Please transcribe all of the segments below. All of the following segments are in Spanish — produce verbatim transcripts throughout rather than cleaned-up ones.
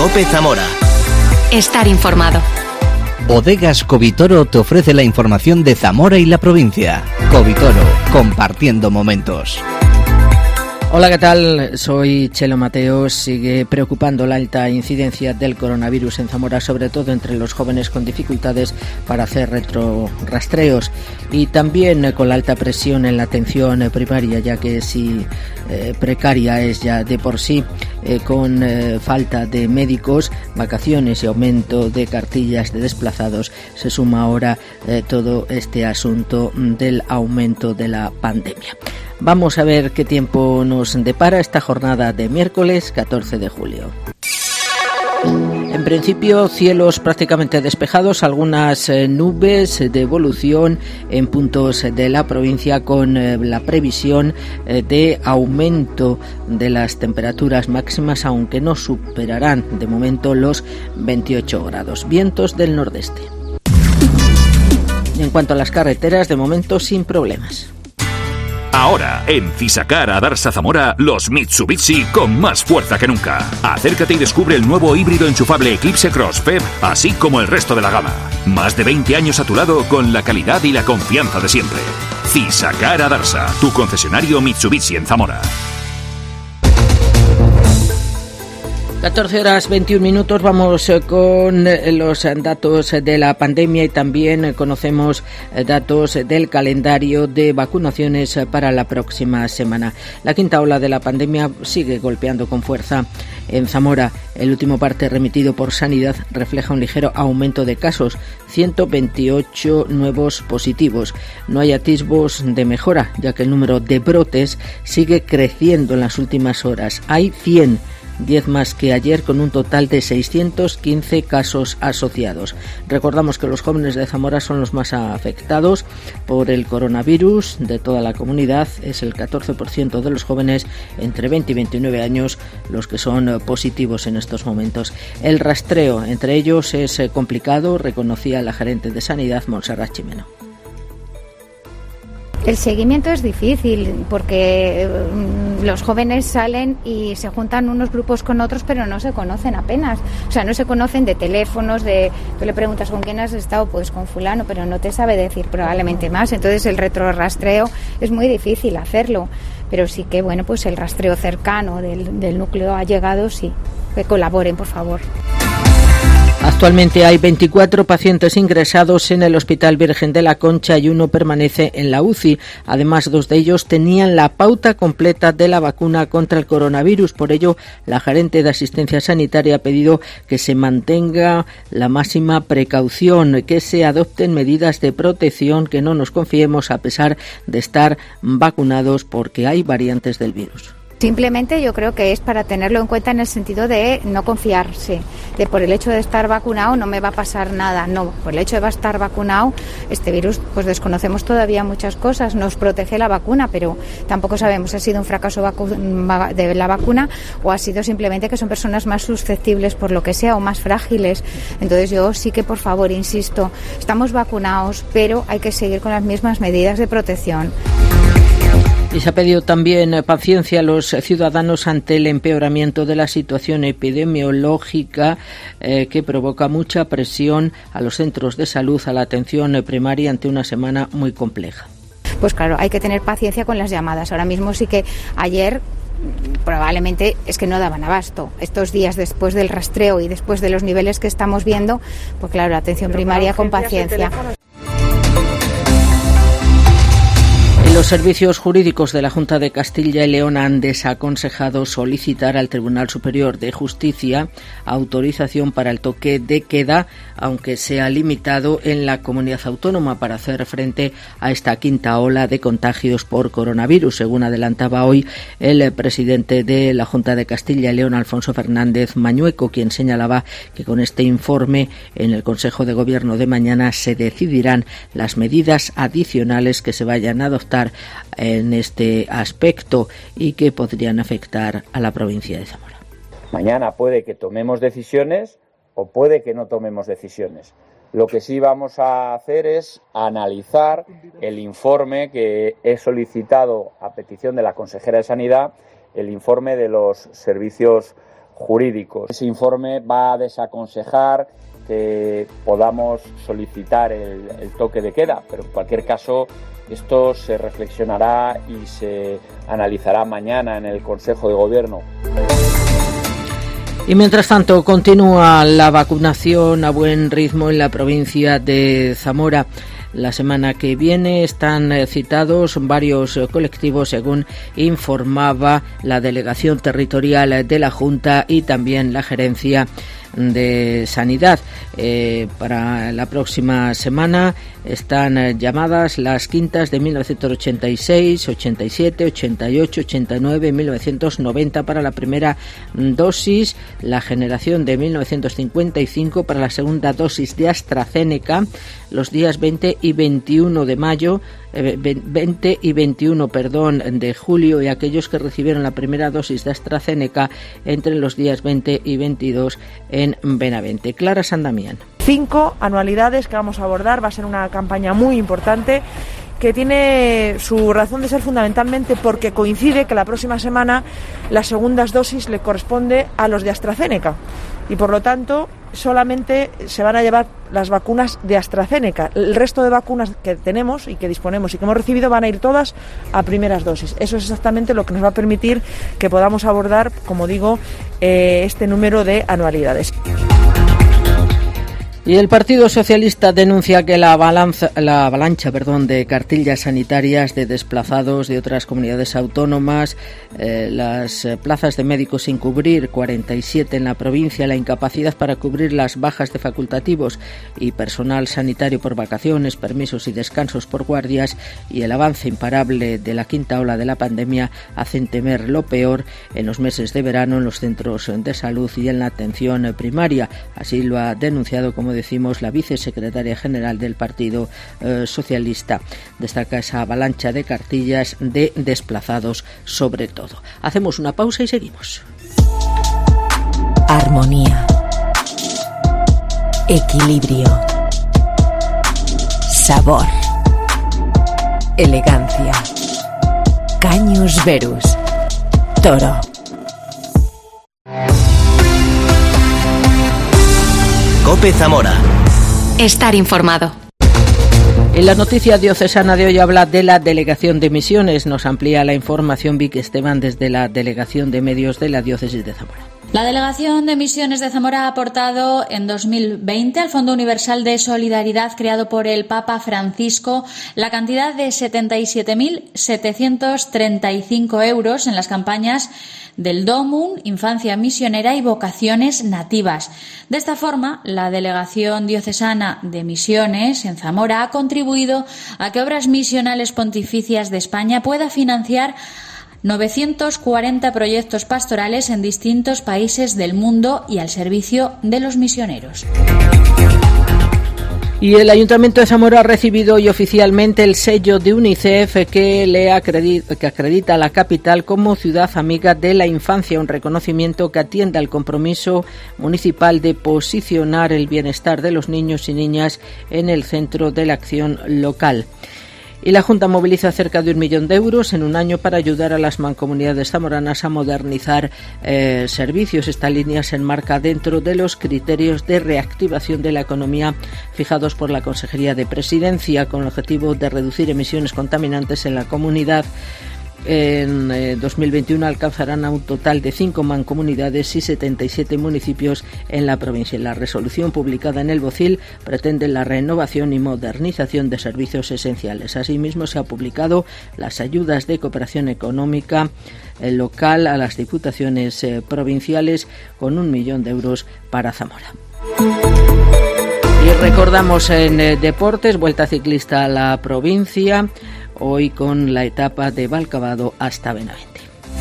COPE Zamora. Estar informado. Bodegas Covitoro te ofrece la información de Zamora y la provincia. Covitoro, compartiendo momentos. Hola, ¿qué tal? Soy Chelo Mateos. Sigue preocupando la alta incidencia del coronavirus en Zamora, sobre todo entre los jóvenes con dificultades para hacer retrorastreos, y también con la alta presión en la atención primaria, ya que si eh, precaria es ya de por sí, eh, con eh, falta de médicos, vacaciones y aumento de cartillas de desplazados, se suma ahora eh, todo este asunto del aumento de la pandemia. Vamos a ver qué tiempo nos depara esta jornada de miércoles catorce de julio. En principio, cielos prácticamente despejados, algunas eh, nubes de evolución en puntos de la provincia, con eh, la previsión eh, de aumento de las temperaturas máximas, aunque no superarán de momento los veintiocho grados. Vientos del nordeste. Y en cuanto a las carreteras, de momento sin problemas. Ahora, en Fisacar Adarsa Zamora, los Mitsubishi con más fuerza que nunca. Acércate y descubre el nuevo híbrido enchufable Eclipse Cross F E B, así como el resto de la gama. Más de veinte años a tu lado con la calidad y la confianza de siempre. Fisacar Adarsa, tu concesionario Mitsubishi en Zamora. catorce horas veintiún minutos, vamos con los datos de la pandemia y también conocemos datos del calendario de vacunaciones para la próxima semana. La quinta ola de la pandemia sigue golpeando con fuerza en Zamora. El último parte remitido por Sanidad refleja un ligero aumento de casos, ciento veintiocho nuevos positivos. No hay atisbos de mejora, ya que el número de brotes sigue creciendo en las últimas horas. Hay cien, diez más que ayer, con un total de seiscientos quince casos asociados. Recordamos que los jóvenes de Zamora son los más afectados por el coronavirus de toda la comunidad. Es el catorce por ciento de los jóvenes entre veinte y veintinueve años los que son positivos en estos momentos. El rastreo entre ellos es complicado, reconocía la gerente de Sanidad, Montserrat Chimeno. El seguimiento es difícil porque los jóvenes salen y se juntan unos grupos con otros, pero no se conocen apenas. O sea, no se conocen de teléfonos, de tú le preguntas con quién has estado, pues con fulano, pero no te sabe decir probablemente más. Entonces el retrorrastreo es muy difícil hacerlo, pero sí que, bueno, pues el rastreo cercano del, del núcleo allegado, sí, que colaboren, por favor. Actualmente hay veinticuatro pacientes ingresados en el Hospital Virgen de la Concha y uno permanece en la U C I. Además, dos de ellos tenían la pauta completa de la vacuna contra el coronavirus. Por ello, la gerente de Asistencia Sanitaria ha pedido que se mantenga la máxima precaución, que se adopten medidas de protección, que no nos confiemos a pesar de estar vacunados, porque hay variantes del virus. Simplemente yo creo que es para tenerlo en cuenta en el sentido de no confiarse, de por el hecho de estar vacunado no me va a pasar nada, no, por el hecho de estar vacunado, este virus, pues desconocemos todavía muchas cosas, nos protege la vacuna, pero tampoco sabemos si ha sido un fracaso vacu- de la vacuna o ha sido simplemente que son personas más susceptibles por lo que sea o más frágiles. Entonces yo sí que, por favor, insisto, estamos vacunados, pero hay que seguir con las mismas medidas de protección. Y se ha pedido también paciencia a los ciudadanos ante el empeoramiento de la situación epidemiológica eh, que provoca mucha presión a los centros de salud, a la atención primaria ante una semana muy compleja. Pues claro, hay que tener paciencia con las llamadas. Ahora mismo sí que ayer probablemente es que no daban abasto. Estos días después del rastreo y después de los niveles que estamos viendo, pues claro, la atención primaria con paciencia. Los servicios jurídicos de la Junta de Castilla y León han desaconsejado solicitar al Tribunal Superior de Justicia autorización para el toque de queda, aunque sea limitado en la comunidad autónoma, para hacer frente a esta quinta ola de contagios por coronavirus, según adelantaba hoy el presidente de la Junta de Castilla y León, Alfonso Fernández Mañueco, quien señalaba que con este informe en el Consejo de Gobierno de mañana se decidirán las medidas adicionales que se vayan a adoptar en este aspecto y que podrían afectar a la provincia de Zamora. Mañana puede que tomemos decisiones o puede que no tomemos decisiones. Lo que sí vamos a hacer es analizar el informe que he solicitado a petición de la consejera de Sanidad, el informe de los servicios jurídicos. Ese informe va a desaconsejar que podamos solicitar el, el toque de queda, pero en cualquier caso esto se reflexionará y se analizará mañana en el Consejo de Gobierno. Y mientras tanto continúa la vacunación a buen ritmo en la provincia de Zamora. La semana que viene están citados varios colectivos, según informaba la Delegación Territorial de la Junta y también la Gerencia de Sanidad. Eh, para la próxima semana están llamadas las quintas de mil novecientos ochenta y seis, ochenta y siete, ochenta y ocho, ochenta y nueve, mil novecientos noventa para la primera dosis, la generación de mil novecientos cincuenta y cinco para la segunda dosis de AstraZeneca, los días veinte y veintiuno de mayo, eh, veinte y veintiuno, perdón, de julio, y aquellos que recibieron la primera dosis de AstraZeneca entre los días veinte y veintidós en Benavente. Clara Sandamián. Cinco anualidades que vamos a abordar, va a ser una campaña muy importante que tiene su razón de ser fundamentalmente porque coincide que la próxima semana las segundas dosis le corresponde a los de AstraZeneca y por lo tanto solamente se van a llevar las vacunas de AstraZeneca. El resto de vacunas que tenemos y que disponemos y que hemos recibido van a ir todas a primeras dosis. Eso es exactamente lo que nos va a permitir que podamos abordar, como digo, eh, este número de anualidades. Y el Partido Socialista denuncia que la, balanza, la avalancha perdón, de cartillas sanitarias de desplazados de otras comunidades autónomas, eh, las plazas de médicos sin cubrir, cuarenta y siete en la provincia, la incapacidad para cubrir las bajas de facultativos y personal sanitario por vacaciones, permisos y descansos por guardias y el avance imparable de la quinta ola de la pandemia hacen temer lo peor en los meses de verano en los centros de salud y en la atención primaria. Así lo ha denunciado, como decimos, la vicesecretaria general del Partido eh, Socialista. Destaca esa avalancha de cartillas de desplazados sobre todo. Hacemos una pausa y seguimos. Armonía. Equilibrio. Sabor. Elegancia. Cañus Verus. Toro. COPE Zamora. Estar informado. En la noticia diocesana de hoy habla de la Delegación de Misiones. Nos amplía la información Vic Esteban desde la Delegación de Medios de la Diócesis de Zamora. La Delegación de Misiones de Zamora ha aportado en dos mil veinte al Fondo Universal de Solidaridad creado por el Papa Francisco la cantidad de setenta y siete mil setecientos treinta y cinco euros en las campañas del DOMUN, Infancia Misionera y Vocaciones Nativas. De esta forma, la Delegación Diocesana de Misiones en Zamora ha contribuido a que Obras Misionales Pontificias de España pueda financiar novecientos cuarenta proyectos pastorales en distintos países del mundo y al servicio de los misioneros. Y el Ayuntamiento de Zamora ha recibido hoy oficialmente el sello de UNICEF que le acredita, que acredita a la capital como ciudad amiga de la infancia, un reconocimiento que atiende al compromiso municipal de posicionar el bienestar de los niños y niñas en el centro de la acción local. Y la Junta moviliza cerca de un millón de euros en un año para ayudar a las mancomunidades zamoranas a modernizar eh, servicios. Esta línea se enmarca dentro de los criterios de reactivación de la economía fijados por la Consejería de Presidencia con el objetivo de reducir emisiones contaminantes en la comunidad. En eh, dos mil veintiuno alcanzarán a un total de cinco mancomunidades y setenta y siete municipios en la provincia. La resolución publicada en el BOCIL pretende la renovación y modernización de servicios esenciales. Asimismo, se ha publicado las ayudas de cooperación económica eh, local a las diputaciones eh, provinciales con un millón de euros para Zamora. Y recordamos en eh, deportes, Vuelta Ciclista a la provincia, hoy con la etapa de Valcabado hasta Benavente.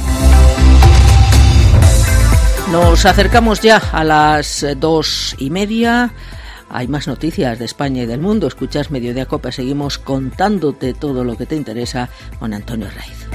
Nos acercamos ya a las dos y media. Hay más noticias de España y del mundo. Escuchas Mediodía Cope. Seguimos contándote todo lo que te interesa con Antonio Raiz.